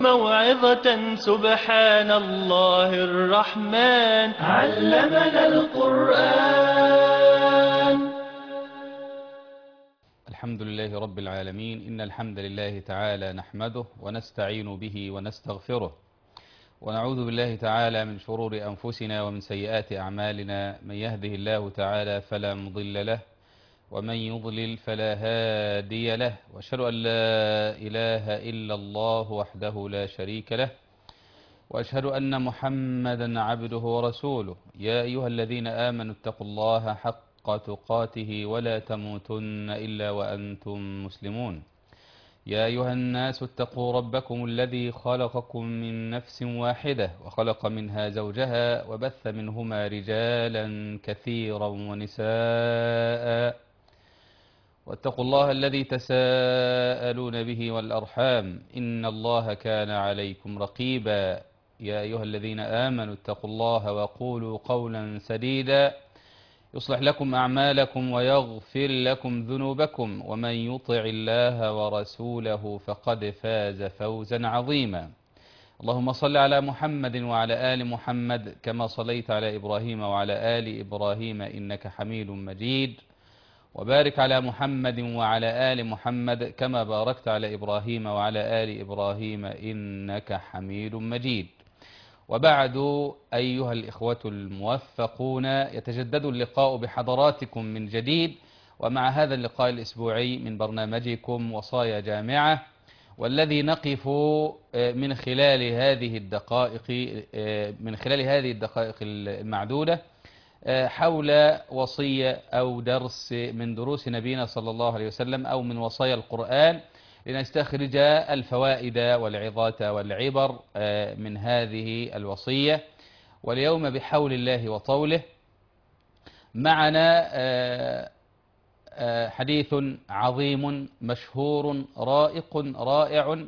موعظة سبحان الله الرحمن علمنا القرآن. الحمد لله رب العالمين. إن الحمد لله تعالى نحمده ونستعين به ونستغفره، ونعوذ بالله تعالى من شرور أنفسنا ومن سيئات أعمالنا. من يهده الله تعالى فلا مضل له، ومن يضلل فلا هادي له، وأشهد أن لا إله إلا الله وحده لا شريك له، وأشهد أن محمدا عبده ورسوله. يا أيها الذين آمنوا اتقوا الله حق تقاته ولا تموتن إلا وأنتم مسلمون. يا أيها الناس اتقوا ربكم الذي خلقكم من نفس واحدة، وخلق منها زوجها، وبث منهما رجالا كثيرا ونساء. واتقوا الله الذي تساءلون به والأرحام، إن الله كان عليكم رقيبا. يا أيها الذين آمنوا اتقوا الله وقولوا قولا سديدا يصلح لكم أعمالكم ويغفر لكم ذنوبكم، ومن يطع الله ورسوله فقد فاز فوزا عظيما. اللهم صل على محمد وعلى آل محمد كما صليت على إبراهيم وعلى آل إبراهيم إنك حميد مجيد، وبارك على محمد وعلى آل محمد كما باركت على إبراهيم وعلى آل إبراهيم إنك حميد مجيد. وبعد، أيها الإخوة الموفقون، يتجدد اللقاء بحضراتكم من جديد، ومع هذا اللقاء الأسبوعي من برنامجكم وصايا جامعة، والذي نقف من خلال هذه الدقائق المعدودة حول وصية أو درس من دروس نبينا صلى الله عليه وسلم، أو من وصايا القرآن، لنستخرج الفوائد والعظات والعبر من هذه الوصية. واليوم بحول الله وطوله معنا حديث عظيم مشهور رائق رائع،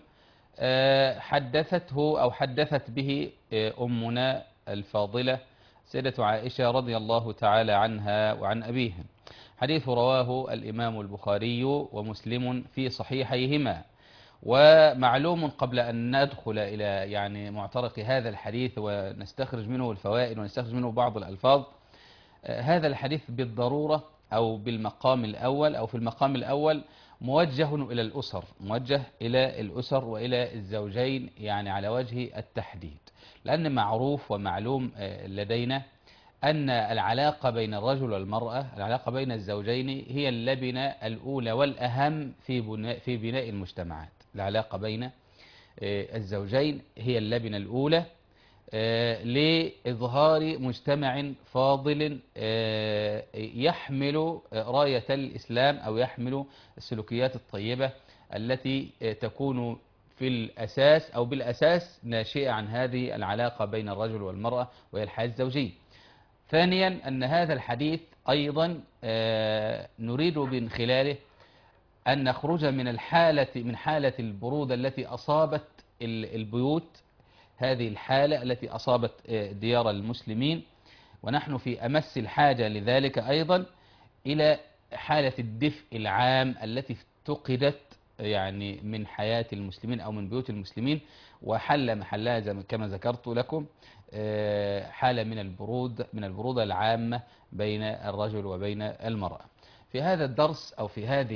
حدثت به أمنا الفاضلة سيدة عائشة رضي الله تعالى عنها وعن أبيها. حديث رواه الإمام البخاري ومسلم في صحيحيهما. ومعلوم قبل أن ندخل إلى معترك هذا الحديث ونستخرج منه الفوائد ونستخرج منه بعض الألفاظ، هذا الحديث بالضرورة أو بالمقام الأول أو في المقام الأول موجه إلى الأسر وإلى الزوجين، على وجه التحديد، لأن معروف ومعلوم لدينا أن العلاقة بين الرجل والمرأة، العلاقة بين الزوجين، هي اللبنة الأولى والأهم في بناء المجتمعات. العلاقة بين الزوجين هي اللبنة الأولى لإظهار مجتمع فاضل يحمل راية الإسلام، أو يحمل السلوكيات الطيبة التي تكون في الأساس أو بالأساس ناشئة عن هذه العلاقة بين الرجل والمرأة، وهي الحياة الزوجية. ثانيا، أن هذا الحديث أيضا نريد من خلاله أن نخرج من حالة البرودة التي أصابت البيوت، هذه الحالة التي أصابت ديار المسلمين، ونحن في أمس الحاجة لذلك أيضا، إلى حالة الدفء العام التي افتقدت من حياة المسلمين أو من بيوت المسلمين، وحل محلها كما ذكرت لكم حالة من البرودة العامة بين الرجل وبين المرأة. في هذا الدرس أو في هذه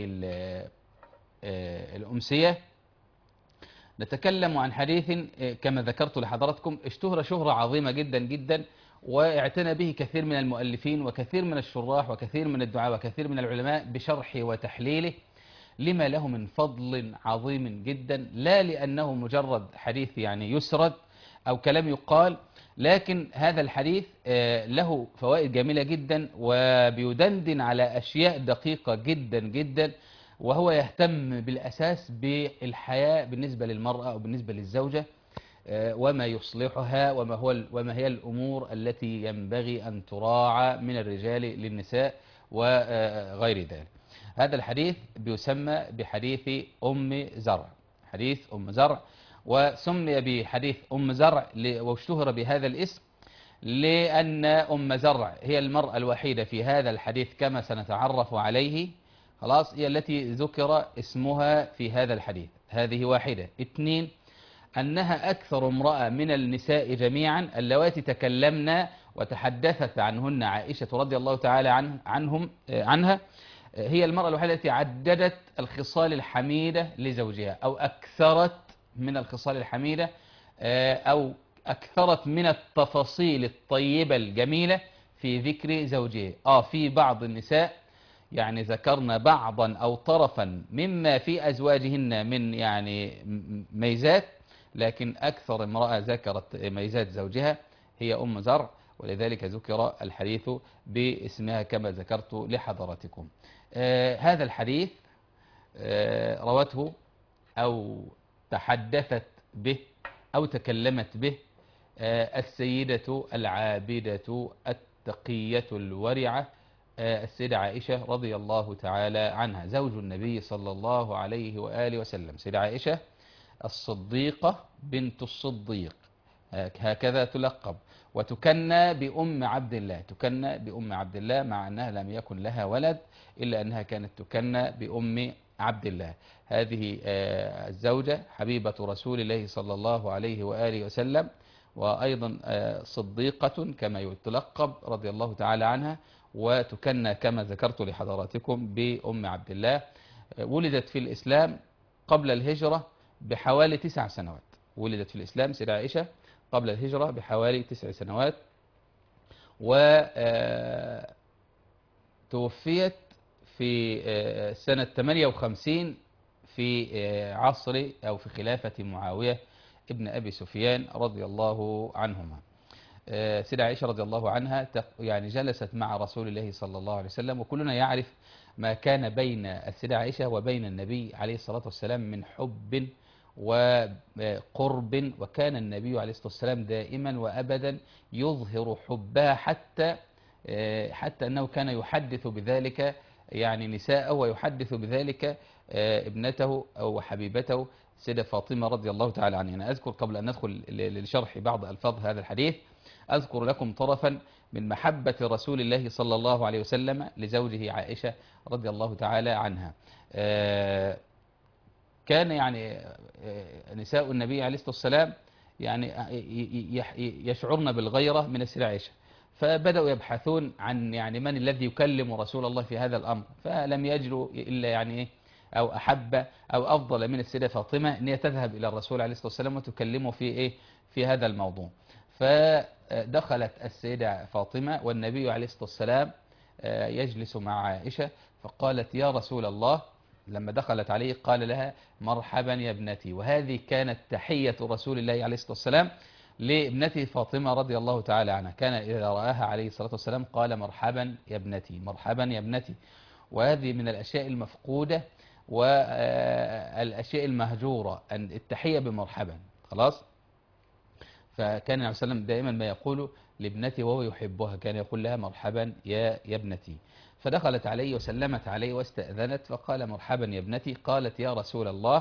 الأمسية نتكلم عن حديث كما ذكرت لحضراتكم اشتهر شهرة عظيمة جدا جدا، واعتنى به كثير من المؤلفين وكثير من الشراح وكثير من الدعاة وكثير من العلماء بشرحه وتحليله، لما له من فضل عظيم جدا، لا لأنه مجرد حديث يسرد أو كلام يقال، لكن هذا الحديث له فوائد جميلة جدا، وبيدندن على أشياء دقيقة جدا جدا، وهو يهتم بالأساس بالحياة بالنسبة للمرأة أو بالنسبة للزوجة، وما يصلحها وما هي الأمور التي ينبغي أن تراعى من الرجال للنساء وغير ذلك. هذا الحديث بيسمى بحديث أم زرع، حديث أم زرع، وسمي بحديث أم زرع واشتهر بهذا الاسم لأن أم زرع هي المرأة الوحيدة في هذا الحديث كما سنتعرف عليه، خلاص، هي التي ذكر اسمها في هذا الحديث. هذه واحدة. اثنين، أنها أكثر امرأة من النساء جميعا اللواتي تكلمنا وتحدثت عنهن عائشة رضي الله تعالى عنها، هي المرأة الوحيدة التي عددت الخصال الحميدة لزوجها، أو أكثرت من الخصال الحميدة، أو أكثرت من التفاصيل الطيبة الجميلة في ذكر زوجها. في بعض النساء يعني ذكرنا بعضا أو طرفا مما في أزواجهن من يعني ميزات، لكن أكثر امرأة ذكرت ميزات زوجها هي أم زرع، ولذلك ذكر الحديث باسمها كما ذكرت لحضراتكم. هذا الحديث روته أو تحدثت به أو تكلمت به السيدة العابدة التقية الورعة، السيدة عائشة رضي الله تعالى عنها، زوج النبي صلى الله عليه وآله وسلم. سيدة عائشة الصديقة بنت الصديق، هكذا تلقب، وتكنى بأم عبد الله، تكنى بأم عبد الله، مع أنها لم يكن لها ولد إلا أنها كانت تكنى بأم عبد الله. هذه الزوجة حبيبة رسول الله صلى الله عليه وآله وسلم، وأيضا صديقة كما تلقب رضي الله تعالى عنها، وتكنى كما ذكرت لحضراتكم بأم عبد الله. ولدت في الإسلام قبل الهجرة بحوالي 9 سنوات. ولدت في الإسلام سيدة عائشة قبل الهجرة بحوالي 9 سنوات، وتوفيت في سنة 58 في عصر أو في خلافة معاوية ابن أبي سفيان رضي الله عنهما. سيدة عائشة رضي الله عنها يعني جلست مع رسول الله صلى الله عليه وسلم، وكلنا يعرف ما كان بين السيدة عائشة وبين النبي عليه الصلاة والسلام من حب وقرب، وكان النبي عليه الصلاة والسلام دائما وأبدا يظهر حبها، حتى أنه كان يحدث بذلك يعني نساءه، ويحدث بذلك ابنته أو حبيبته سيدة فاطمة رضي الله تعالى عنها. أنا أذكر قبل أن ندخل لشرح بعض ألفاظ هذا الحديث، أذكر لكم طرفا من محبة رسول الله صلى الله عليه وسلم لزوجه عائشة رضي الله تعالى عنها. كان يعني نساء النبي عليه الصلاة والسلام يعني يشعرن بالغيرة من السيدة عائشة، فبدأوا يبحثون عن يعني من الذي يكلم رسول الله في هذا الأمر، فلم يجدوا إلا يعني أو أحب أو أفضل من السيدة فاطمة أن هي تذهب إلى الرسول عليه الصلاة والسلام وتكلمه في هذا الموضوع. فدخلت السيدة فاطمة والنبي عليه الصلاة والسلام يجلس مع عائشة، فقالت يا رسول الله، لما دخلت عليه قال لها مرحبا يا ابنتي. وهذه كانت تحية رسول الله عليه الصلاة والسلام لابنته فاطمة رضي الله تعالى عنها، كان إذا رآها عليه الصلاة والسلام قال مرحبا يا ابنتي، مرحبا يا ابنتي. وهذه من الأشياء المفقودة والأشياء المهجورة، أن التحية بمرحبا، خلاص. فكان النبي صلى الله عليه وسلم دائما ما يقول لابنته وهو يحبها كان يقول لها مرحبا يا ابنتي. فدخلت عليه وسلمت عليه واستأذنت، فقال مرحبا يا ابنتي. قالت يا رسول الله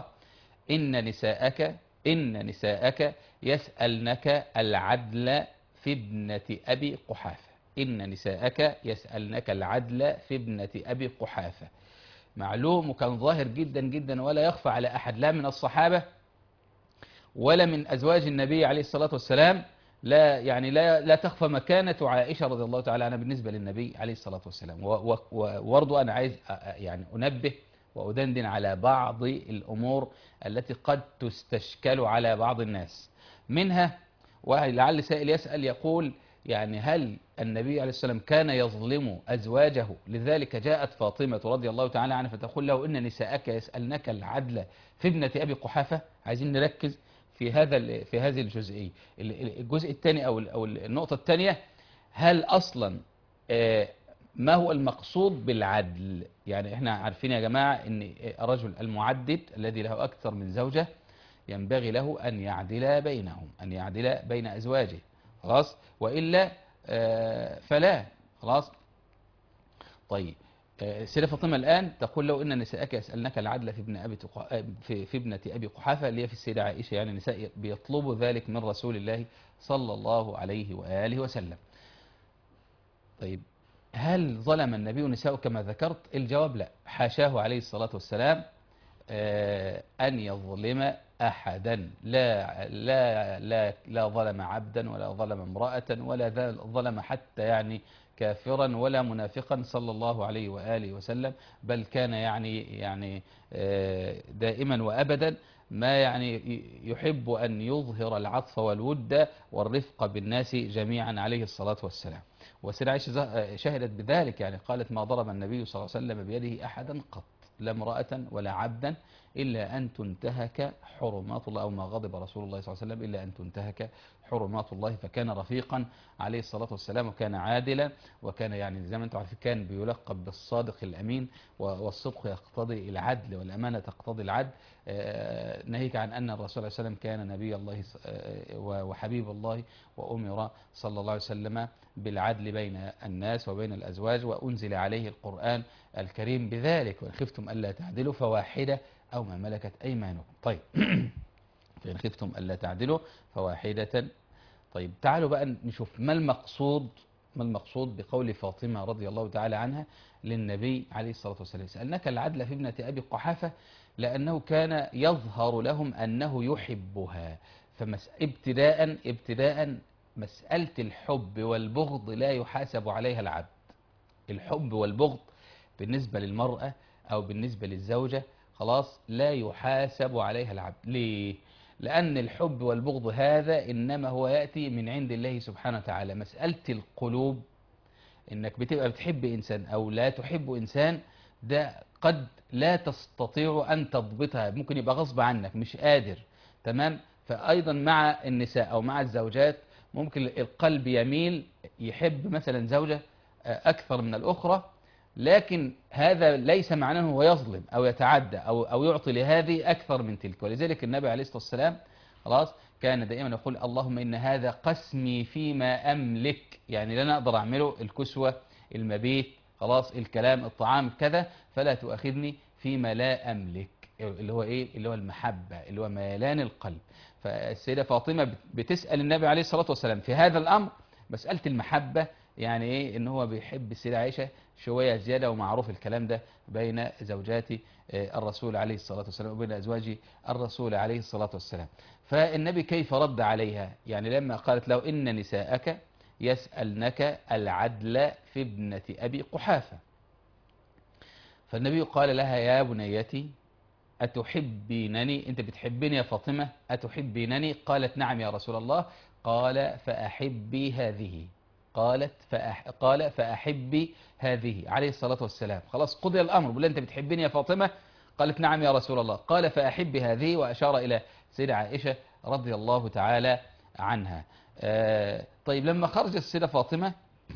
إن نساءك يسألنك العدل في ابنة أبي قحافة. إن نساءك يسألنك العدل في ابنة أبي قحافة. معلوم وكان ظاهر جدا جدا ولا يخفى على أحد، لا من الصحابة ولا من أزواج النبي عليه الصلاة والسلام، لا تخفى مكانة عائشة رضي الله تعالى عنها بالنسبة للنبي عليه الصلاة والسلام. وبرضو أنا عايز يعني أنبه وأدندن على بعض الأمور التي قد تستشكل على بعض الناس. منها ولعل سائل يسأل يقول يعني هل النبي عليه الصلاة والسلام كان يظلم أزواجه لذلك جاءت فاطمة رضي الله تعالى عنها فتقول له إن نساءك يسألنك العدل في ابنة أبي قحافة؟ عايزين نركز في هذه الجزئية. الجزء الثاني أو النقطة الثانية، هل أصلا ما هو المقصود بالعدل؟ يعني احنا عارفين يا جماعة ان الرجل المعدد الذي له أكثر من زوجة ينبغي له أن يعدل بينهم، أن يعدل بين أزواجه، خلاص، وإلا فلا، خلاص. طيب سيدة فاطمة الآن تقول له إن نساءك يسألنك العدل في ابنة أبي قحافة، اللي هي في السيدة عائشة، يعني نساء بيطلبوا ذلك من رسول الله صلى الله عليه وآله وسلم. طيب هل ظلم النبي نساءه كما ذكرت؟ الجواب لا، حاشاه عليه الصلاة والسلام أن يظلم أحدا، لا ظلم عبدا ولا ظلم امرأة ولا ظلم حتى يعني كافرا ولا منافقا صلى الله عليه وآله وسلم، بل كان يعني دائما وأبدا ما يعني يحب أن يظهر العطف والود والرفق بالناس جميعا عليه الصلاة والسلام. وسيدة عائشة شهدت بذلك، يعني قالت: ما ضرب النبي صلى الله عليه وسلم بيده أحدا قط، لا امرأة ولا عبدا، إلا أن تنتهك حرمات الله، أو ما غضب رسول الله صلى الله عليه وسلم إلا أن تنتهك حرمات الله. فكان رفيقا عليه الصلاة والسلام، وكان عادلا، وكان يعني زي ما أنتم عارفين كان بيلقب بالصادق الأمين، والصدق يقتضي العدل والأمانة تقتضي العدل. ناهيك عن أن الرسول صلى الله عليه وسلم كان نبي الله وحبيب الله، وأمر صلى الله عليه وسلم بالعدل بين الناس وبين الأزواج، وأنزل عليه القرآن الكريم بذلك: وإن خفتم ألا تعدلوا فواحدة أو ما ملكت أيمانكم. طيب فإن خفتم ألا تعدلوا فواحدة. طيب تعالوا بقى نشوف ما المقصود بقول فاطمة رضي الله تعالى عنها للنبي عليه الصلاة والسلام: سألناك العدل في ابنة أبي قحافة لأنه كان يظهر لهم أنه يحبها. ابتداء مسألة الحب والبغض لا يحاسب عليها العبد. الحب والبغض بالنسبة للمرأة أو بالنسبة للزوجة خلاص لا يحاسب عليها العبد. ليه؟ لأن الحب والبغض هذا إنما هو يأتي من عند الله سبحانه وتعالى. مسألة القلوب، إنك بتبقى بتحب إنسان أو لا تحب إنسان، ده قد لا تستطيع أن تضبطها، ممكن يبقى غصب عنك مش قادر. تمام؟ فأيضا مع النساء أو مع الزوجات ممكن القلب يميل يحب مثلا زوجة أكثر من الأخرى، لكن هذا ليس معناه هو يظلم أو يتعدى أو يعطي لهذه أكثر من تلك. ولذلك النبي عليه الصلاة والسلام خلاص كان دائما يقول: اللهم إن هذا قسمي فيما أملك، يعني لن أقدر أعمله، الكسوة، المبيت، خلاص، الكلام، الطعام، كذا، فلا تؤاخذني فيما لا أملك، اللي هو إيه؟ اللي هو المحبة، اللي هو ميلان القلب. فالسيدة فاطمة بتسأل النبي عليه الصلاة والسلام في هذا الأمر مسألة المحبة، يعني إيه؟ إن هو بيحب السيدة عائشة شوية زيادة، ومعروف الكلام ده بين زوجات الرسول عليه الصلاة والسلام وبين أزواج الرسول عليه الصلاة والسلام. فالنبي كيف رد عليها؟ يعني لما قالت له: إن نساءك يسألنك العدل في ابنة أبي قحافة، فالنبي قال لها: يا بنيتي أتحبينني؟ أنت بتحبني يا فاطمة؟ أتحبينني؟ قالت: نعم يا رسول الله. قال: فأحبي هذه. قال: فأحبي هذه عليه الصلاة والسلام. خلاص قضي الأمر، بقول: أنت بتحبني يا فاطمة؟ قالت: نعم يا رسول الله. قال: فأحبي هذه، وأشار إلى سيدة عائشة رضي الله تعالى عنها. طيب لما خرجت السيدة فاطمة،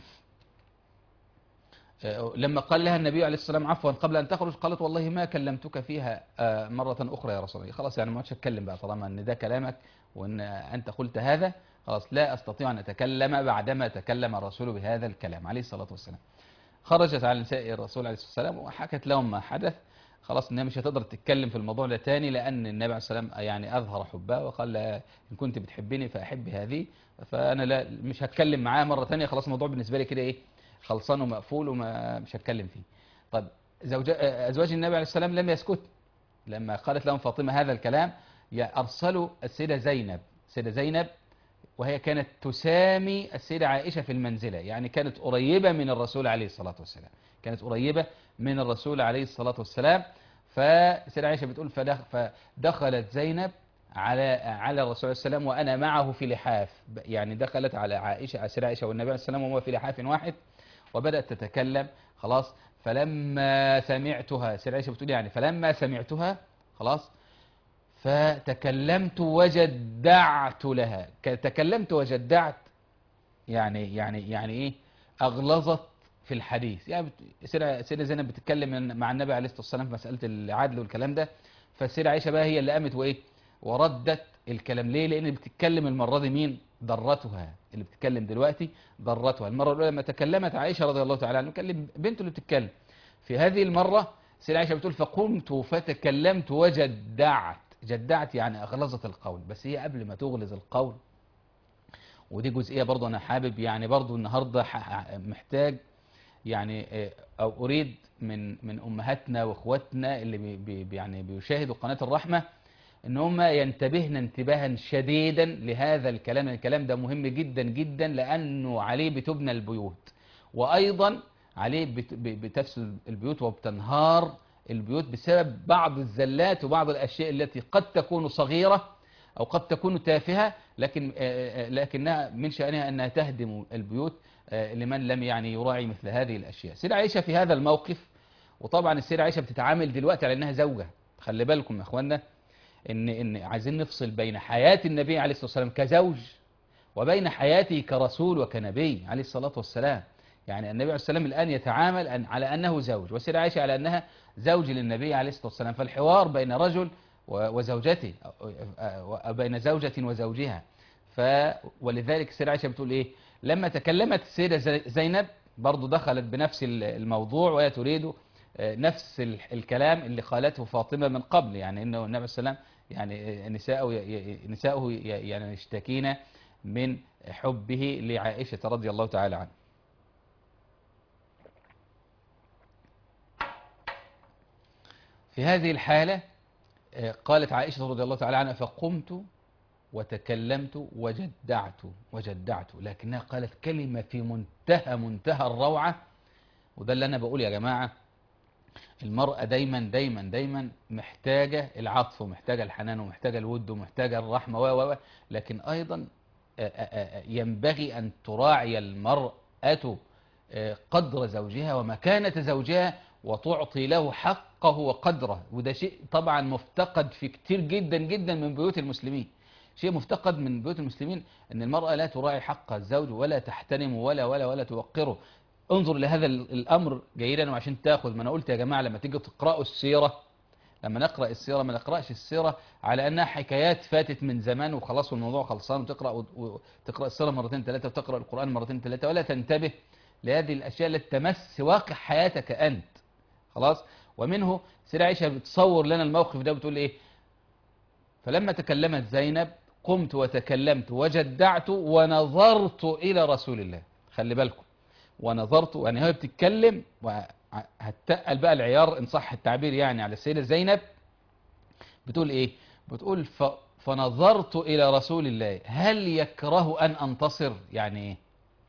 لما قال لها النبي عليه السلام عفوا قبل أن تخرج، قالت: والله ما كلمتك فيها مرة أخرى يا رسول الله. خلاص يعني ما عادش أتكلم بقى، طالما أن ده كلامك وأن أنت قلت هذا، خلاص لا أستطيع أن أتكلم بعدما تكلم الرسول بهذا الكلام عليه الصلاة والسلام. خرجت على نساء الرسول عليه الصلاة والسلام وحكت لهم ما حدث. خلاص إنها مش هتقدر تتكلم في الموضوع ده تاني، لأن النبي عليه الصلاة والسلام يعني أظهر حبها وقال لها: إن كنت بتحبني فأحب هذه، فأنا لا مش هتكلم معاها مرة تانية، خلاص الموضوع بالنسبة لي كده إيه، خلصان ومقفول وما مش هتكلم فيه. طب أزواج النبي عليه السلام لم يسكت. لما قالت لهم فاطمة هذا الكلام أرسلوا السيدة زينب، وهي كانت تسامي السيدة عائشة في المنزلة، يعني كانت قريبة من الرسول عليه الصلاة والسلام، كانت قريبة من الرسول عليه الصلاة والسلام. فالسيدة عائشة بتقول: فدخلت زينب على الرسول عليه السلام وأنا معه في لحاف، يعني دخلت على عائشة، السيدة عائشة والنبي عليه السلام وهو في لحاف واحد، وبدأت تتكلم. خلاص فلما سمعتها، السيدة عائشة بتقول يعني فلما سمعتها خلاص فتكلمت وجدعت لها. تكلمت وجدعت يعني ايه؟ اغلظت في الحديث. يعني السيدة زينب بتتكلم مع النبي عليه الصلاة والسلام في مسألة العدل والكلام ده، فالسيدة عائشة بقى هي اللي قامت وايه وردت الكلام. ليه؟ لان بتتكلم المرة دي مين؟ ضرتها. اللي بتتكلم دلوقتي ضرتها. المرة الأولى لما تكلمت عائشة رضي الله تعالى عنها كلم بنته اللي بتتكلم. في هذه المرة السيدة عائشة بتقول: فقمت فتكلمت وجدعت. جدعت يعني أغلظت القول، بس هي قبل ما تغلظ القول، ودي جزئية برضو أنا حابب يعني برضو النهاردة محتاج يعني أو أريد من أمهاتنا وإخواتنا اللي يعني بيشاهدوا قناة الرحمة ان هم ينتبهن انتباها شديدا لهذا الكلام. الكلام ده مهم جدا جدا، لانه عليه بتبنى البيوت، وايضا عليه بتفسد البيوت وبتنهار البيوت بسبب بعض الزلات وبعض الاشياء التي قد تكون صغيرة او قد تكون تافهة، لكنها من شأنها انها تهدم البيوت لمن لم يعني يراعي مثل هذه الاشياء. سيدة عائشة في هذا الموقف، وطبعا السيدة عائشة بتتعامل دلوقتي على انها زوجة. خلي بالكم يا اخوانا ان عايزين نفصل بين حياة النبي عليه الصلاة والسلام كزوج وبين حياته كرسول وكنبي عليه الصلاة والسلام. يعني النبي عليه الصلاة والسلام الآن يتعامل على أنه زوج، والسيدة عائشة على أنها زوج للنبي عليه الصلاة والسلام. فالحوار بين رجل وزوجته، بين زوجة وزوجها. ولذلك السيدة عائشة بتقول إيه؟ لما تكلمت السيدة زينب برضو دخلت بنفس الموضوع، وهي تريد نفس الكلام اللي قالته فاطمة من قبل، يعني انه النبي صلى الله عليه وسلم يعني نساؤه يعني يشتكين من حبه لعائشة رضي الله تعالى عنها. في هذه الحالة قالت عائشة رضي الله تعالى عنها: فقمت وتكلمت وجدعت، لكنها قالت كلمة في منتهى الروعة. وده اللي أنا بقول يا جماعة، المرأة دايما محتاجة العطف ومحتاجة الحنان ومحتاجة الود ومحتاجة الرحمة لكن أيضا ينبغي أن تراعي المرأة قدر زوجها ومكانة زوجها وتعطي له حقه وقدره. وده شيء طبعا مفتقد في كتير جدا جدا من بيوت المسلمين. شيء مفتقد من بيوت المسلمين أن المرأة لا تراعي حق الزوج ولا تحترمه ولا توقره. انظر لهذا الأمر جيدا وعشان تاخذ. ما أنا قلت يا جماعة لما تيجي تقرأوا السيرة، لما نقرأ السيرة ما نقرأش السيرة على أنها حكايات فاتت من زمان وخلاص والموضوع خلصان، وتقرأ السيرة مرتين ثلاثة وتقرأ القرآن مرتين ثلاثة، ولا تنتبه لهذه الأشياء التي تمس واقع حياتك أنت. خلاص. ومنه سيدة عائشة بتصور لنا الموقف ده بتقول إيه؟ فلما تكلمت زينب قمت وتكلمت وجدعت ونظرت إلى رسول الله. خلي بالكم، ونظرت يعني هي بتتكلم وهتقل بقى العيار إن صح التعبير يعني على السيدة زينب. بتقول إيه؟ بتقول فنظرت إلى رسول الله هل يكره أن أنتصر؟ يعني إيه؟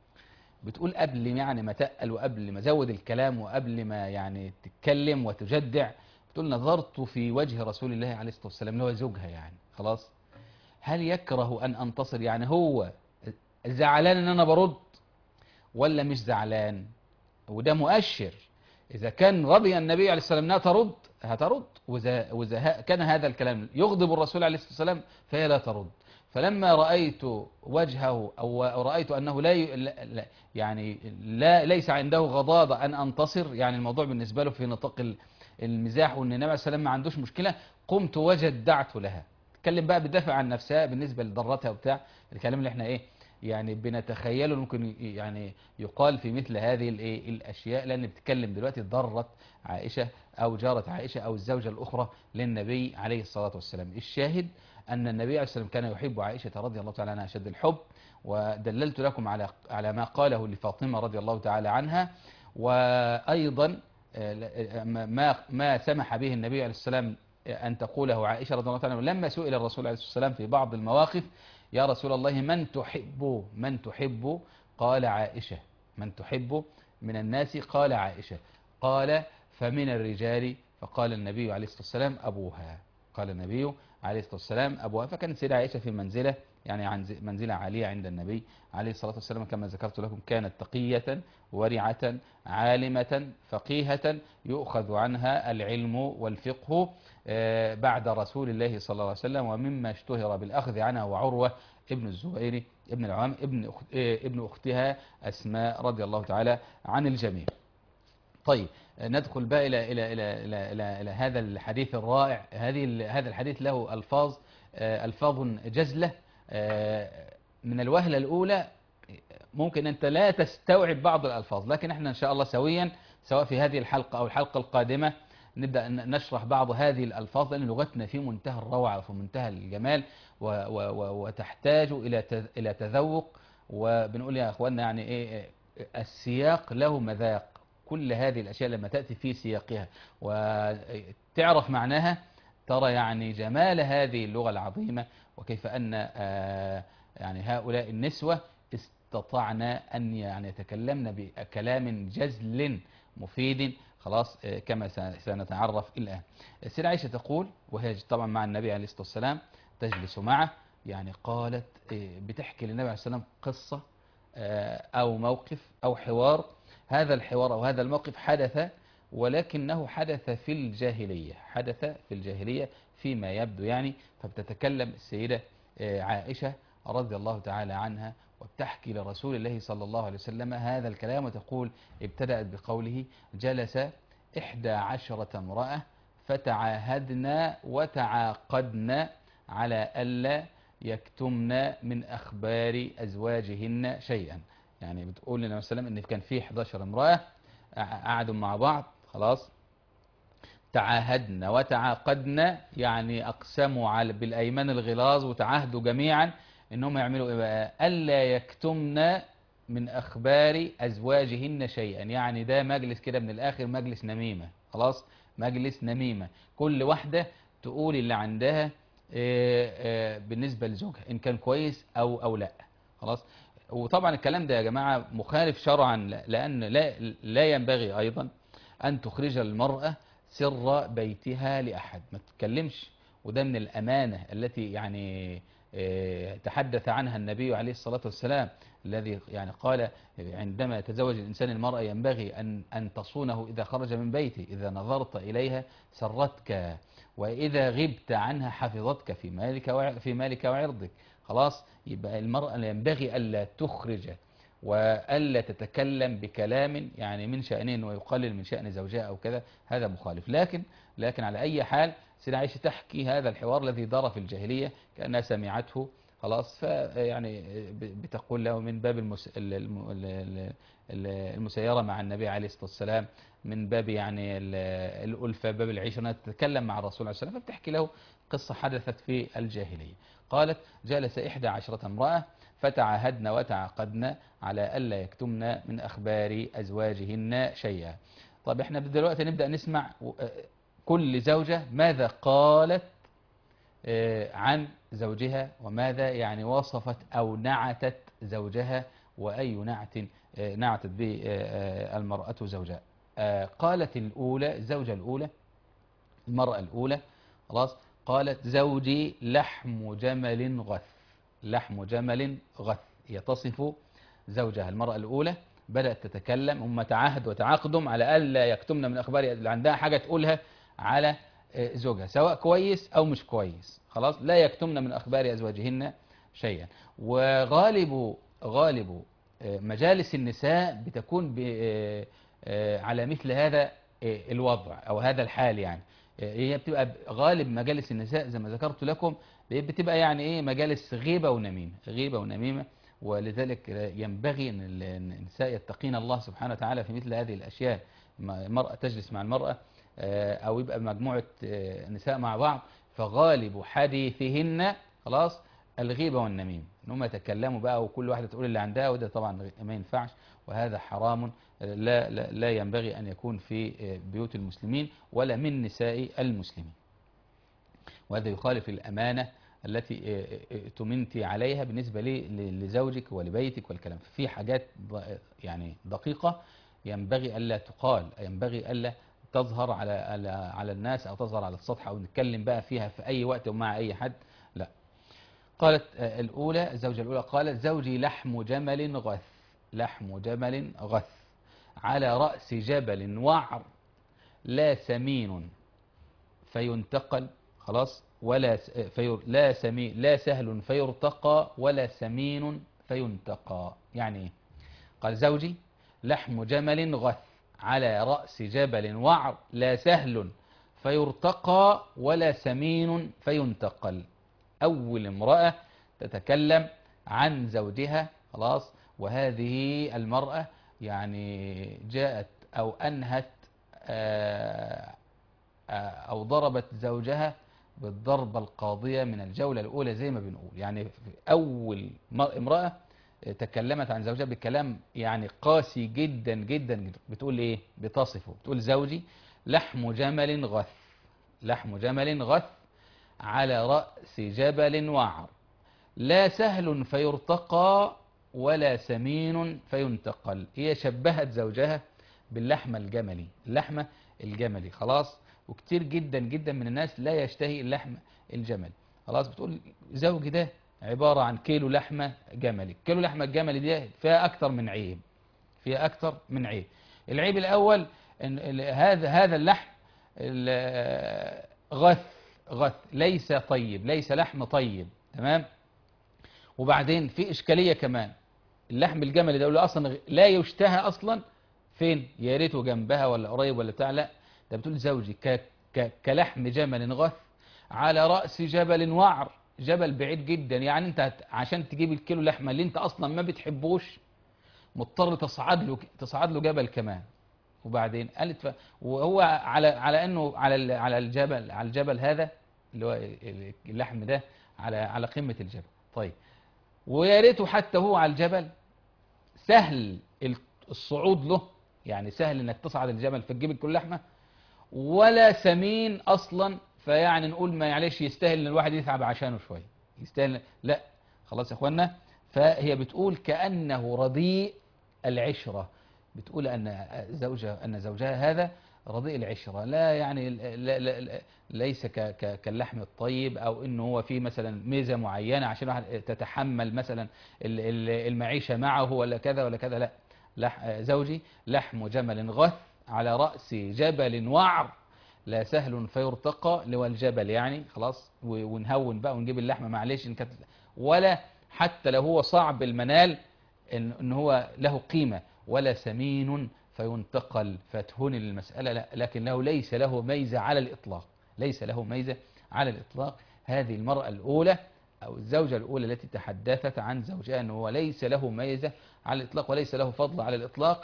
بتقول قبل يعني ما تقل وقبل ما زود الكلام وقبل ما يعني تتكلم وتجدع، بتقول نظرت في وجه رسول الله عليه الصلاة والسلام اللي هو زوجها يعني. خلاص. هل يكره أن أنتصر؟ يعني هو زعلان أن أنا برد ولا مش زعلان؟ وده مؤشر. إذا كان رضي النبي عليه الصلاة والسلام أنها ترد هترد، وإذا كان هذا الكلام يغضب الرسول عليه الصلاة والسلام فهي لا ترد. فلما رأيت وجهه أو رأيت أنه يعني ليس عنده غضاضة أن أنتصر، يعني الموضوع بالنسبة له في نطاق المزاح وأن النبي عليه الصلاة والسلام ما عندوش مشكلة، قمت وجدعت لها. تتكلم بقى بدافع عن نفسها بالنسبة لضرتها وبتاع الكلام اللي احنا ايه يعني بنتخيله ممكن يعني يقال في مثل هذه الأشياء، لأن بتتكلم دلوقتي ضرت عائشة أو جارة عائشة أو الزوجة الأخرى للنبي عليه الصلاة والسلام. الشاهد أن النبي عليه الصلاة والسلام كان يحب عائشة رضي الله تعالى عنها أشد الحب، ودللت لكم على ما قاله لفاطمة رضي الله تعالى عنها. وأيضا ما سمح به النبي عليه الصلاة والسلام أن تقوله عائشة رضي الله تعالى عنها لما سئل الرسول عليه الصلاة والسلام في بعض المواقف: يا رسول الله من تحب؟ قال عائشة. من تحب من الناس؟ قال عائشة. قال فمن الرجال؟ فقال النبي عليه الصلاة والسلام أبوها. قال النبي عليه الصلاة والسلام أبوها. فكانت سيدة عائشة في منزلة يعني عن منزلة عالية عند النبي عليه الصلاة والسلام، كما ذكرت لكم كانت تقية ورعة عالمة فقيهة يؤخذ عنها العلم والفقه بعد رسول الله صلى الله عليه وسلم. ومما اشتهر بالأخذ عنها وعروة ابن الزبير ابن العوام ابن أختها أسماء رضي الله تعالى عن الجميع. طيب ندخل بقى إلى هذا الحديث الرائع. هذا الحديث له ألفاظ جزلة. من الوهلة الأولى ممكن أنت لا تستوعب بعض الألفاظ، لكن احنا إن شاء الله سويا سواء في هذه الحلقة أو الحلقة القادمة نبدأ نشرح بعض هذه الألفاظ، لأن لغتنا في منتهى الروعة وفي منتهى الجمال وتحتاج إلى تذوق. وبنقول يا أخواننا يعني إيه السياق له مذاق. كل هذه الأشياء لما تأتي في سياقها وتعرف معناها ترى يعني جمال هذه اللغة العظيمة، وكيف أن يعني هؤلاء النسوة استطعنا أن يعني يتكلمن بكلام جزل مفيد. خلاص كما سنتعرف الآن. السيدة عائشة تقول، وهي طبعا مع النبي عليه الصلاة والسلام تجلس معه، يعني قالت بتحكي للنبي عليه الصلاة والسلام قصة أو موقف أو حوار. هذا الحوار أو هذا الموقف حدث، ولكنه حدث في الجاهلية، حدث في الجاهلية فيما يبدو يعني. فبتتكلم السيدة عائشة رضي الله تعالى عنها وبتحكي لرسول الله صلى الله عليه وسلم هذا الكلام، وتقول ابتدأت بقوله: جلس 11 امرأة فتعاهدنا وتعاقدنا على ألا يكتمن من أخبار أزواجهن شيئا. يعني بتقول لنا مثلا إن كان في 11 امرأة قعدوا مع بعض، خلاص تعاهدنا وتعاقدنا، يعني أقسموا بالأيمان الغلاظ وتعاهدوا جميعا إنهم يعملوا إيه بقى؟ ألا يكتمن من أخبار أزواجهن شيئا. يعني ده مجلس كده من الآخر، مجلس نميمة، خلاص مجلس نميمة. كل واحدة تقول اللي عندها بالنسبة لزوجها إن كان كويس أو لا، خلاص. وطبعا الكلام ده يا جماعة مخالف شرعا، لأن لا ينبغي أيضا أن تخرج المرأة سر بيتها لأحد، ما تتكلمش. وده من الأمانة التي يعني تحدث عنها النبي عليه الصلاة والسلام، الذي يعني قال عندما يتزوج الإنسان المرأة ينبغي أن تصونه إذا خرج من بيته، إذا نظرت إليها سرتك، وإذا غبت عنها حفظتك في مالك وعرضك. خلاص، يبقى المرأة ينبغي ألا تخرج وألا تتكلم بكلام يعني من شأنه ويقلل من شأن زوجها أو كذا، هذا مخالف. لكن على أي حال سيدة عائشة تحكي هذا الحوار الذي دار في الجاهلية كأنها سمعته، خلاص. فيعني بتقول له من باب المسيرة مع النبي عليه الصلاة والسلام، من باب يعني الألفة، باب العيش، أنها تتكلم مع الرسول عليه الصلاة والسلام، فبتحكي له قصة حدثت في الجاهلية. قالت: جلس 11 امرأة فتعاهدن وتعاقدن على ألا يكتمن من أخبار أزواجهن شيئا. طب احنا دلوقتي نبدأ نسمع كل زوجة ماذا قالت عن زوجها، وماذا يعني وصفت أو نعتت زوجها، وأي نعت نعتت به المرأة زوجها. قالت الأولى، الزوجة الأولى، المرأة الأولى، خلاص، قالت: زوجي لحم جمل غث. لحم جمل غث، هي تصف زوجها. المرأة الأولى بدأت تتكلم، هم تعاهد وتعاقدوا على ألا يكتمن من أخبار اللي عندها حاجة تقولها على زوجها، سواء كويس أو مش كويس، خلاص لا يكتمن من أخبار أزواجهن شيئا. وغالب مجالس النساء بتكون على مثل هذا الوضع أو هذا الحال. يعني هي بتبقى غالب مجالس النساء زي ما ذكرت لكم بتبقى يعني ايه مجالس غيبة ونميمة، غيبة ونميمة. ولذلك ينبغي ان النساء يتقين الله سبحانه وتعالى في مثل هذه الاشياء. المرأة تجلس مع المرأة او يبقى مجموعة نساء مع بعض، فغالب حديثهن خلاص الغيبة والنميمة، ان هم يتكلموا بقى وكل واحدة تقول اللي عندها، وده طبعا ما ينفعش، وهذا حرام لا ينبغي أن يكون في بيوت المسلمين ولا من نساء المسلمين. وهذا يخالف الأمانة التي تمنت عليها بالنسبة لزوجك ولبيتك والكلام. في حاجات يعني دقيقة ينبغي ألا تقال، ينبغي ألا تظهر على الناس أو تظهر على السطح أو نتكلم بقى فيها في أي وقت ومع أي حد، لا. قالت الأولى، الزوجة الأولى، قالت: زوجي لحم جمل غث. لحم جمل غث على رأس جبل وعر، لا سمين فينتقل، خلاص، لا سهل فيرتقى ولا سمين فينتقى. يعني ايه؟ قال: زوجي لحم جمل غث على رأس جبل وعر، لا سهل فيرتقى ولا سمين فينتقل. أول امرأة تتكلم عن زوجها، خلاص. وهذه المرأة يعني جاءت أو أنهت أو ضربت زوجها بالضربة القاضية من الجولة الأولى زي ما بنقول. يعني أول امرأة تكلمت عن زوجها بكلام يعني قاسي جدا جدا. بتقول إيه؟ بتصفه، بتقول: زوجي لحم جمل غث. لحم جمل غث على رأس جبل وعر، لا سهل فيرتقى ولا سمين فينتقل. هي شبهت زوجها باللحمة الجملي، اللحمة الجملي خلاص. وكتير جدا جدا من الناس لا يشتهي اللحم الجملي، خلاص. بتقول زوجي ده عبارة عن كيلو لحمة جملي. كيلو لحمة الجملي دي فيها أكتر من عيب، فيها أكتر من عيب. العيب الأول إن هذا اللحم غث، غث، ليس طيب، ليس لحم طيب، تمام. وبعدين في إشكالية كمان، اللحم الجملي ده اللي أصلا لا يشتهى أصلا، فين؟ يا ريته جنبها ولا قريب ولا بتاع، لا ده بتقول زوجي كلحم جمل غث على رأس جبل وعر، جبل بعيد جدا. يعني انت عشان تجيب الكيلو لحمة اللي انت اصلا ما بتحبوش مضطر تصعد له جبل كمان. وبعدين قالت وهو على انه على الجبل هذا اللي هو اللحم ده على قمة الجبل. طيب، ويا ريته حتى هو على الجبل سهل الصعود له، يعني سهل انك تصعد الجبل فتجيب الكل لحمة، ولا سمين اصلا. فيعني نقول ما معلش يستاهل ان الواحد يتعب عشانه شوية، يستاهل؟ لا، خلاص يا اخوانا. فهي بتقول كأنه رديء العشرة، بتقول أن زوجها هذا رديء العشرة، لا يعني ليس كاللحم الطيب، أو إنه هو فيه مثلا ميزة معينة عشان واحد تتحمل مثلا المعيشة معه ولا كذا ولا كذا، لا. زوجي لحم جمل غث على رأس جبل وعر، لا سهل فيرتقى، اللي هو الجبل يعني خلاص. ونهون بقى ونجيب اللحمة معلش إن كانت، ولا حتى لو هو صعب المنال إن هو له قيمة، ولا سمين فينتقل فتهون المسألة، لا، لكنه ليس له ميزة على الإطلاق، ليس له ميزة على الإطلاق. هذه المرأة الأولى أو الزوجة الأولى التي تحدثت عن زوجها أنه ليس له ميزة على الإطلاق وليس له فضل على الإطلاق،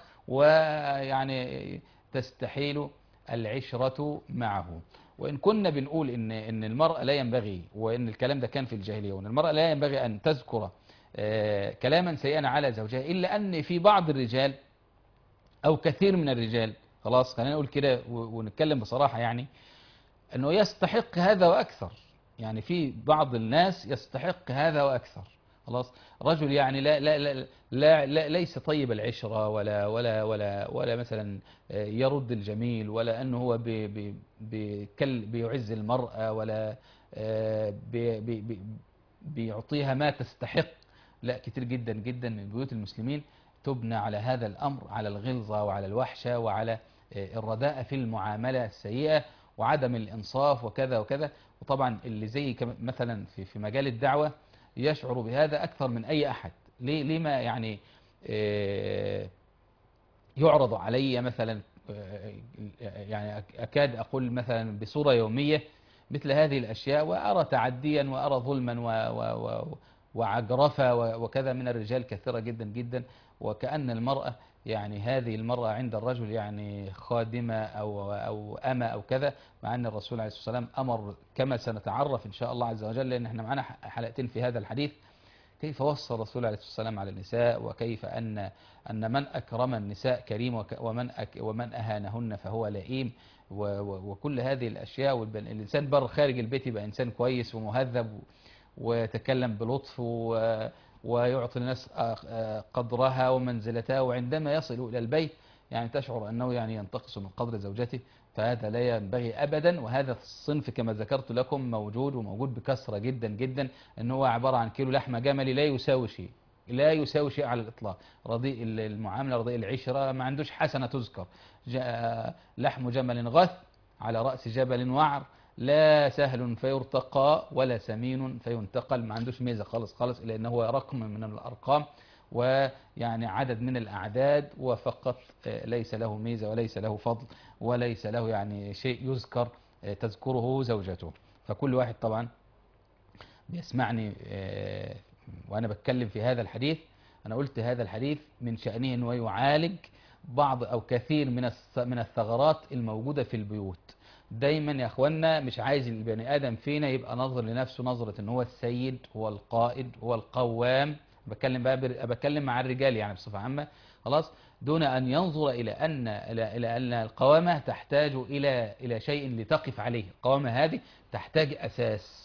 ويعني تستحيل العشرة معه. وإن كنا بنقول إن المرأة لا ينبغي، وإن الكلام ده كان في الجاهلية، وإن المرأة لا ينبغي أن تذكر كلاما سيئا على زوجها، إلا أن في بعض الرجال أو كثير من الرجال، خلاص خلينا نقول كده ونتكلم بصراحة، يعني أنه يستحق هذا وأكثر. يعني في بعض الناس يستحق هذا وأكثر، خلاص. رجل يعني لا ليس طيب العشرة، ولا مثلا يرد الجميل، ولا أنه هو بيعز المرأة، ولا بيعطيها ما تستحق. لا، كتير جدا جدا من بيوت المسلمين تبنى على هذا الأمر، على الغلظة وعلى الوحشة وعلى الرداءة في المعاملة السيئة وعدم الإنصاف وكذا وكذا. وطبعا اللي زي مثلا في مجال الدعوة يشعر بهذا أكثر من أي أحد. ليه ما يعني يعرض علي مثلا، يعني أكاد أقول مثلا بصورة يومية مثل هذه الأشياء، وأرى تعديا وأرى ظلما وعجرفة وكذا من الرجال كثيرة جدا جدا، وكأن المرأة يعني هذه المرأة عند الرجل يعني خادمة أو أمة أو كذا، مع أن الرسول عليه الصلاة والسلام أمر كما سنتعرف إن شاء الله عز وجل، لأن احنا معنا حلقتين في هذا الحديث، كيف وصى الرسول عليه الصلاة والسلام على النساء، وكيف أن من أكرم النساء كريم، ومن أهانهن فهو لئيم، وكل هذه الأشياء. والإنسان بر خارج البيت يبقى إنسان كويس ومهذب ويتكلم بلطف ويعطي الناس قدرها ومنزلتها، وعندما يصل إلى البيت يعني تشعر أنه يعني ينتقص من قدر زوجته. فهذا لا ينبغي أبدا. وهذا الصنف كما ذكرت لكم موجود، وموجود بكثرة جدا جدا، أنه هو عبارة عن كيلو لحمة جملي لا يساوي شيء، لا يساوي شيء على الإطلاق. رديء المعاملة، رديء العشرة، ما عندوش حسنة تذكر. لحم جمل غث على رأس جبل وعر، لا سهل فيرتقى ولا سمين فينتقل، ما عندوش ميزة خالص خالص، إلا أنه هو رقم من الأرقام ويعني عدد من الأعداد وفقط، ليس له ميزة وليس له فضل وليس له يعني شيء يذكر تذكره زوجته. فكل واحد طبعا بيسمعني وأنا بتكلم في هذا الحديث، أنا قلت هذا الحديث من شأنه أنه يعالج بعض أو كثير من الثغرات الموجودة في البيوت. دايما يا أخوانا مش عايز البني آدم فينا يبقى نظر لنفسه نظرة أنه هو السيد، هو القائد، هو القوام. بتكلم مع الرجال يعني بصفة عامة، خلاص، دون أن ينظر إلى أن القوامة تحتاج إلى شيء لتقف عليه. القوامة هذه تحتاج أساس،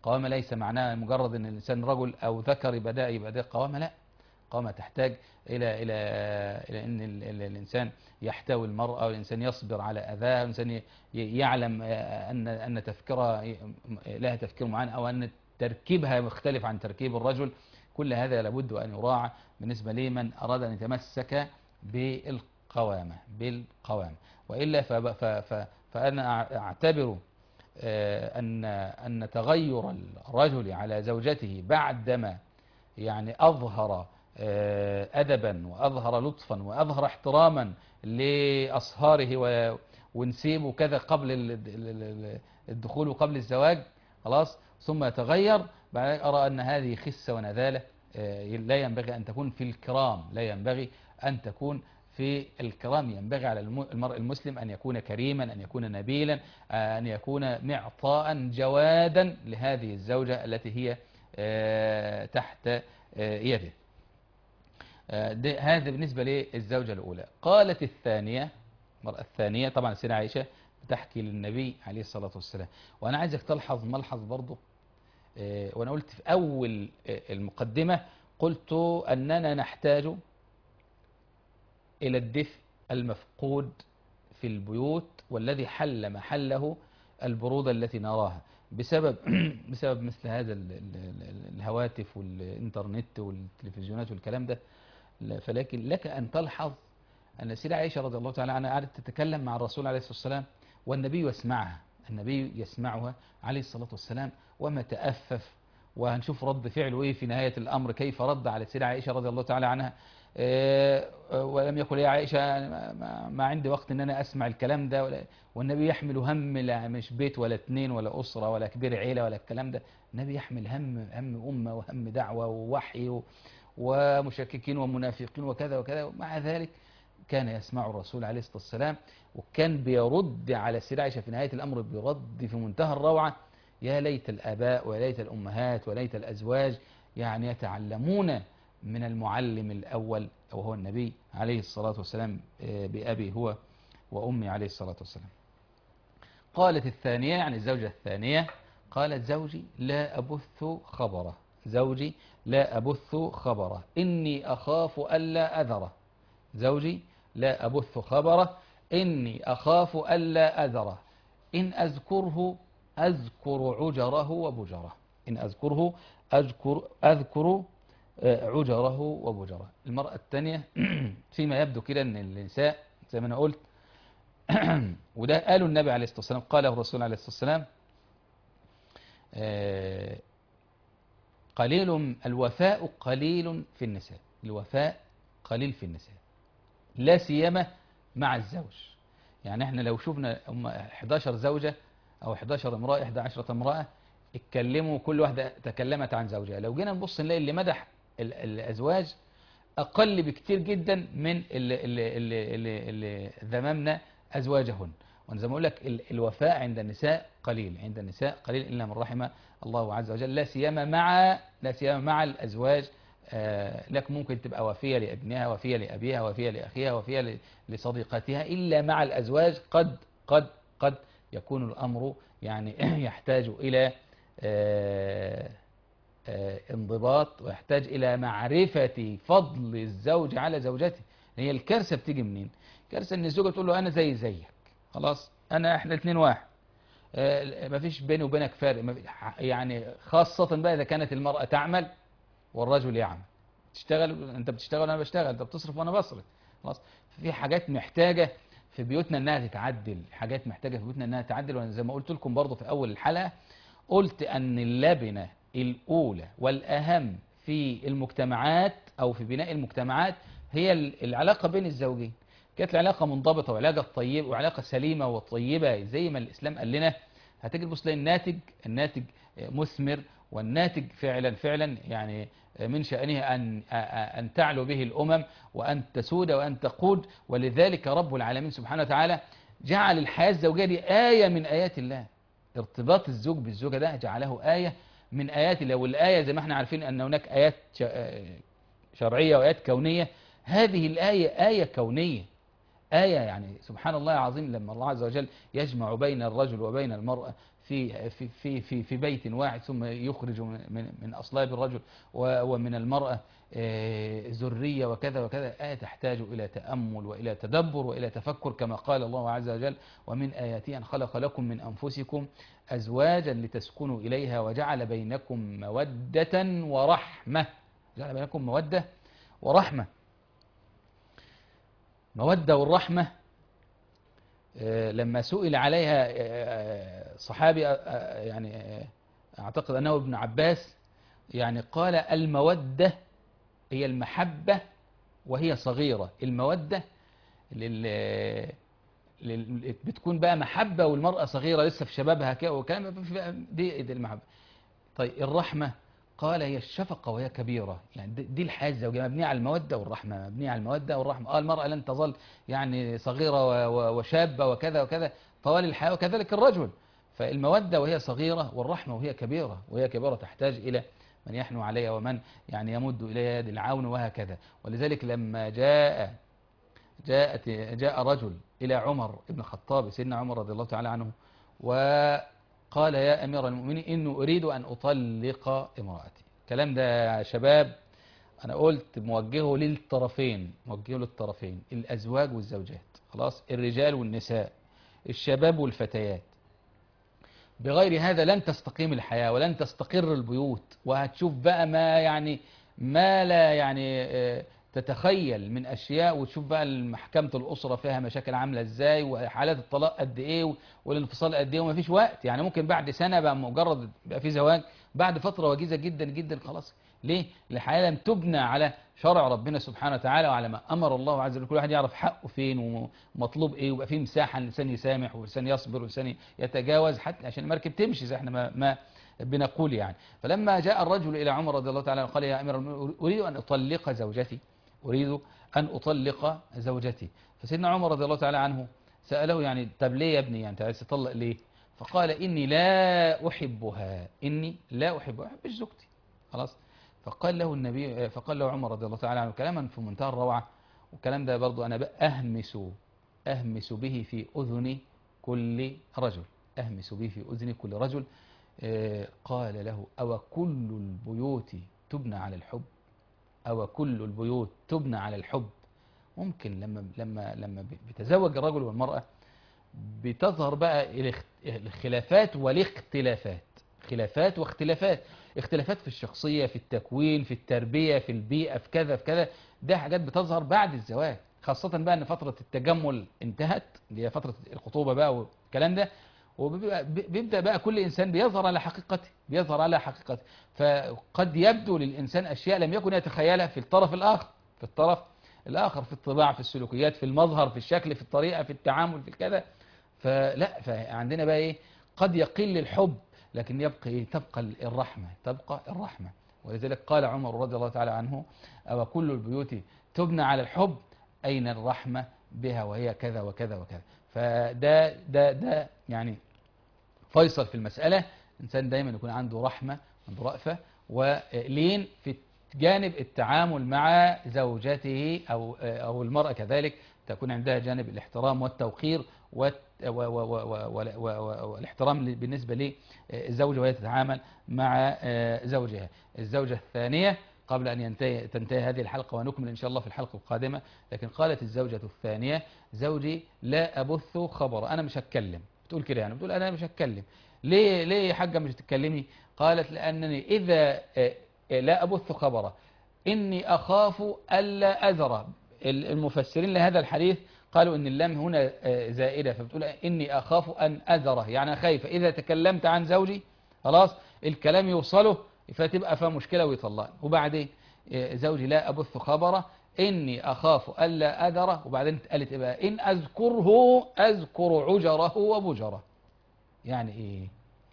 القوامة ليس معناها مجرد أن الإنسان رجل أو ذكر يبقى ده قوامة، لا. القوامة تحتاج إلى أن الإنسان يحتوي المرأة، والإنسان يصبر على أذاها، والإنسان يعلم أن تفكيرها لها تفكير معين، أو أن تركيبها مختلف عن تركيب الرجل. كل هذا لابد أن يراعى بالنسبة لمن أراد أن يتمسك بالقوامة. وإلا فأنا أعتبر أن تغير الرجل على زوجته بعدما يعني أظهر أدبا وأظهر لطفا وأظهر احتراما لأصهاره ونسيبه كذا قبل الدخول وقبل الزواج، خلاص، ثم يتغير، بعد أرى أن هذه خسة ونذالة. لا ينبغي أن تكون في الكرام، لا ينبغي أن تكون في الكرام. ينبغي على المرء المسلم أن يكون كريما، أن يكون نبيلا، أن يكون معطاء جوادا لهذه الزوجة التي هي تحت يده. هذا بالنسبة للزوجة الأولى. قالت الثانية، المرأة الثانية، طبعا السيدة عائشة بتحكي للنبي عليه الصلاة والسلام. وأنا عايزك تلحظ ملحظ برضو، وأنا قلت في أول المقدمة، قلت أننا نحتاج إلى الدفء المفقود في البيوت، والذي حل محله البرودة التي نراها بسبب مثل هذا الهواتف والإنترنت والتلفزيونات والكلام ده. فلكن لك أن تلحظ أن السيدة عائشة رضي الله تعالى عنها قعدت تتكلم مع الرسول عليه الصلاة والسلام، والنبي يسمعها، النبي يسمعها عليه الصلاة والسلام، وما تأفف. وهنشوف رد فعله إيه في نهاية الأمر، كيف رد على السيدة عائشة رضي الله تعالى عنها. ولم يقل يا عائشة ما عندي وقت ان انا اسمع الكلام ده، والنبي يحمل هم، لا مش بيت ولا اتنين ولا اسرة ولا كبير عيلة ولا الكلام ده. النبي يحمل هم امة وهم دعوة ووحي ومشككين ومنافقين وكذا وكذا، ومع ذلك كان يسمع الرسول عليه الصلاة والسلام، وكان بيرد على السيدة عائشة في نهاية الامر بيرد في منتهى الروعة. يا ليت الاباء وليت الامهات وليت الازواج يعني يتعلمون من المعلم الأول، وهو النبي عليه الصلاة والسلام، بأبي هو وأمي عليه الصلاة والسلام. قالت الثانية، يعني الزوجة الثانية، قالت زوجي لا أبث خبره، زوجي لا أبث خبره إني أخاف ألا أذره، زوجي لا أبث خبره إني أخاف ألا أذره، إن أذكره أذكر عجره وبجره، إن أذكره أذكر عجره وبجره. المرأة الثانية فيما يبدو كده أن النساء زي ما أنا قلت وده قالوا النبي عليه الصلاة والسلام، قاله الرسول عليه الصلاة والسلام، قليل الوفاء قليل في النساء، الوفاء قليل في النساء، لا سيما مع الزوج. يعني احنا لو شفنا 11 زوجة أو 11 امرأة، 11 امرأة اتكلموا، كل واحدة تكلمت عن زوجها، لو جينا نبص نلاقي اللي مدح الأزواج أقل بكتير جدا من اللي ذممنا أزواجهن. وأنا زي ما أقول لك الوفاء عند النساء قليل، عند النساء قليل إلا من رحم الله عز وجل، لا سيما مع الأزواج. لك ممكن تبقى وفية لابنها، وفية لأبيها، وفية لأخيها، وفية لصديقتها، إلا مع الأزواج قد يكون الأمر يعني يحتاج إلى انضباط، ويحتاج إلى معرفة فضل الزوج على زوجته. هي الكارثة بتيجي منين؟ الكارثة إن الزوجة تقول له أنا زيك، خلاص إحنا الاثنين واحد، مفيش بيني وبينك فارق، يعني خاصة بقى إذا كانت المرأة تعمل والرجل يعمل، تشتغل، أنت بتشتغل وأنا بشتغل، أنت بتصرف وأنا بصرف، خلاص. في حاجات محتاجة في بيوتنا إنها تتعدل، حاجات محتاجة في بيوتنا إنها تتعدل. وأنا زي ما قلت لكم برضو في أول الحلقة، قلت أن اللبنة الأولى والأهم في المجتمعات أو في بناء المجتمعات هي العلاقة بين الزوجين. كانت العلاقة منضبطة وعلاقة طيبة وعلاقة سليمة وطيبة زي ما الإسلام قال لنا، هتجي تبص تلاقي الناتج مثمر، والناتج فعلا يعني من شأنه أن تعلو به الأمم وأن تسود وأن تقود. ولذلك رب العالمين سبحانه وتعالى جعل الحياة الزوجية دي آية من آيات الله. ارتباط الزوج بالزوجة ده جعله آية من آيات الله. والآية زي ما احنا عارفين أن هناك آيات شرعية وآيات كونية، هذه الآية آية كونية، آية يعني سبحان الله العظيم، لما الله عز وجل يجمع بين الرجل وبين المرأة في بيت واحد، ثم يخرج من أصلاب الرجل ومن المرأة ذرية وكذا وكذا، تحتاج إلى تأمل وإلى تدبر وإلى تفكر، كما قال الله عز وجل: ومن آياته أن خلق لكم من أنفسكم أزواجا لتسكنوا إليها وجعل بينكم مودة ورحمة. جعل بينكم مودة ورحمة. مودة والرحمة لما سئل عليها صحابي يعني أعتقد أنه ابن عباس، يعني قال: المودة هي المحبة وهي صغيرة. المودة بتكون بقى محبة والمرأة صغيرة لسه في شبابها وكلام، دي المحبة. طيب الرحمة قال: هي الشفقة وهي كبيرة. يعني دي الحياة الزوجية مبنية على المودة والرحمة، مبنية على المودة والرحمة. المرأة لن تظل يعني صغيرة وشابة وكذا وكذا طوال الحياة، وكذلك الرجل. فالمودة وهي صغيرة، والرحمة وهي كبيرة، وهي كبيرة تحتاج إلى من يحنو عليها ومن يعني يمد إليها يد العون وهكذا. ولذلك لما جاء رجل إلى عمر بن الخطاب، سيدنا عمر رضي الله تعالى عنه، وقال: يا أمير المؤمنين، إني أريد أن أطلق امرأتي. الكلام ده يا شباب أنا قلت موجهه للطرفين، الأزواج والزوجات، خلاص، الرجال والنساء، الشباب والفتيات. بغير هذا لن تستقيم الحياة ولن تستقر البيوت، وهتشوف بقى ما لا يعني تتخيل من أشياء، وتشوف بقى محكمة الأسرة فيها مشاكل عاملة إزاي، وحالات الطلاق قد إيه، والانفصال قد إيه، ومفيش وقت. يعني ممكن بعد سنة بقى مجرد بقى في زواج، بعد فترة وجيزة جدا جدا خلاص. ليه؟ الحياة لم تبنى على شرع ربنا سبحانه وتعالى وعلى ما أمر الله عز وجل. كل واحد يعرف حقه فين ومطلوب إيه، ويبقى فيه مساحة الإنسان يسامح والإنسان يصبر والإنسان يتجاوز، حتى عشان المركب تمشي زي احنا ما بنقول يعني. فلما جاء الرجل إلى عمر رضي الله تعالى عنه قال: يا أمير المؤمنين، أريد أن أطلق زوجتي، أريد أن أطلق زوجتي. فسيدنا عمر رضي الله تعالى عنه سأله: يعني طب ليه يا ابني، يعني أنت عايز تطلق ليه؟ فقال: إني لا أحبها، إني لا أحبها، ما أحبش زوجتي، خلاص. فقال له عمر رضي الله تعالى عنه كلاما في منتهى الروعة، والكلام ده برضو أنا أهمس به في أذن كل رجل، أهمس به في أذن كل رجل. قال له: أو كل البيوت تبنى على الحب؟ أو كل البيوت تبنى على الحب؟ ممكن لما بيتزوج الرجل والمرأة بتظهر بقى الخلافات والاختلافات، خلافات واختلافات، اختلافات في الشخصية، في التكوين، في التربية، في البيئة، في كذا في كذا. ده حاجات بتظهر بعد الزواج، خاصة بقى أن فترة التجمل انتهت، اللي هي فترة الخطوبة بقى والكلام ده، وبيبدأ بقى كل إنسان بيظهر على حقيقته. فقد يبدو للإنسان أشياء لم يكن يتخيلها في الطرف الآخر، في الطباع، في السلوكيات، في المظهر، في الشكل، في الطريقة، في التعامل، في الكذا. فعندنا بقى إيه؟ قد يقل الحب، لكن تبقى الرحمة. ولذلك قال عمر رضي الله تعالى عنه: أو كل البيوت تبنى على الحب؟ أين الرحمة بها وهي كذا وكذا وكذا. فده يعني فيصل في المسألة. الإنسان دايما يكون عنده رحمة، عنده رأفة ولين في جانب التعامل مع زوجته، أو المرأة كذلك تكون عندها جانب الاحترام والتوقير والاحترام بالنسبة للزوجة وهي تتعامل مع زوجها. الزوجة الثانية، قبل أن تنتهي هذه الحلقة ونكمل إن شاء الله في الحلقة القادمة، لكن قالت الزوجة الثانية: زوجي لا أبث خبر، أنا مش هتكلم. بتقول كده يعني، بتقول أنا مش هتكلم. ليه يا حاجة مش هتتكلمي؟ قالت: لأنني إذا لا أبث خبره إني أخاف ألا أذر. المفسرين لهذا الحديث قالوا إن اللام هنا زائدة، فبتقول إني أخاف أن أذره، يعني خايفة إذا تكلمت عن زوجي خلاص الكلام يوصله فتبقى فيها مشكلة ويطلقني. وبعدين زوجي لا أبث خبره إني أخاف ألا أذره. وبعدين قالت إيه بقى؟ إن أذكره أذكر عجره وبجره. يعني إيه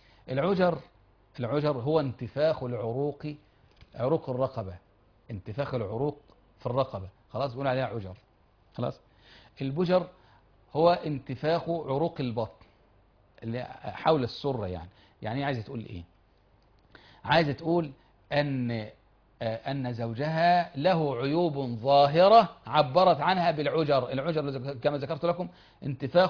العجر هو انتفاخ عروق الرقبة، انتفاخ العروق في الرقبة، خلاص بيقول عليها عجر. خلاص. البجر هو انتفاخ عروق البطن اللي حول السرة. يعني عايزة تقول ايه؟ عايزة تقول أن زوجها له عيوب ظاهرة عبرت عنها بالعجر. العجر كما ذكرت لكم انتفاخ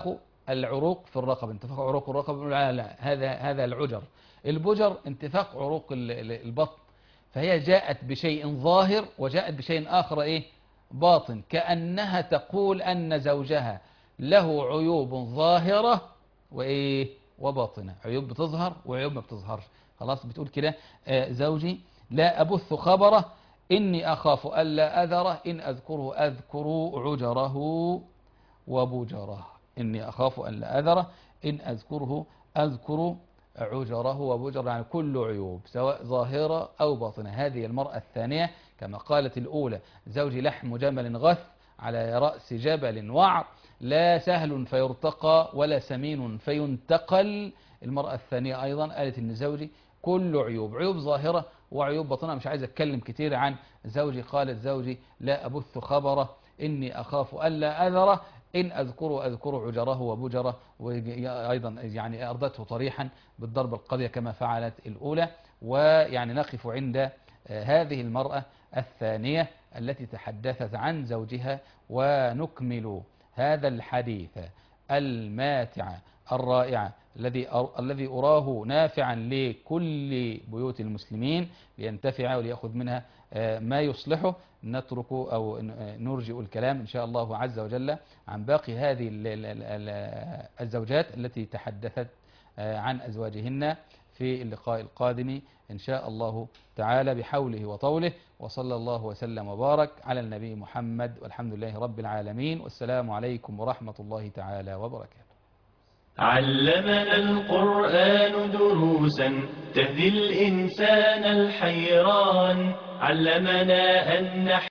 العروق في الرقبة، انتفاخ عروق الرقبة بنقول لا هذا العجر. البجر انتفاخ عروق البطن. فهي جاءت بشيء ظاهر وجاءت بشيء آخر إيه باطن، كأنها تقول أن زوجها له عيوب ظاهرة وإيه وباطنة، عيوب بتظهر وعيوب ما بتظهرش. خلاص بتقول كده زوجي لا أبث خبره إني أخاف ألا أذره إن أذكره أذكر عجره وبجره. إني أخاف ألا أذره إن أذكره أذكر عجره وبجره، يعني كل عيوب سواء ظاهرة أو باطنة. هذه المرأة الثانية كما قالت الأولى زوجي لحم جمل غث على رأس جبل وعر، لا سهل فيرتقى ولا سمين فينتقل. المرأة الثانية أيضا قالت إن زوجي كل عيوب ظاهرة وعيوب باطنة. مش عايز أتكلم كتير عن زوجي. قالت زوجي لا أبث خبره إني أخاف ألا أذره إن أذكر عجره وبجره. وأيضا يعني أرضته طريحا بالضرب القاضية كما فعلت الأولى. ويعني نقف عند هذه المرأة الثانية التي تحدثت عن زوجها، ونكمل هذا الحديث الماتع الرائع الذي أراه نافعا لكل بيوت المسلمين لينتفع وليأخذ منها ما يصلحه. نترك أو نرجئ الكلام إن شاء الله عز وجل عن باقي هذه الزوجات التي تحدثت عن أزواجهن في اللقاء القادم إن شاء الله تعالى بحوله وطوله. وصلى الله وسلم وبارك على النبي محمد والحمد لله رب العالمين، والسلام عليكم ورحمة الله تعالى وبركاته. علمنا القرآن دروسا تهدي الإنسان الحيران، علمنا أن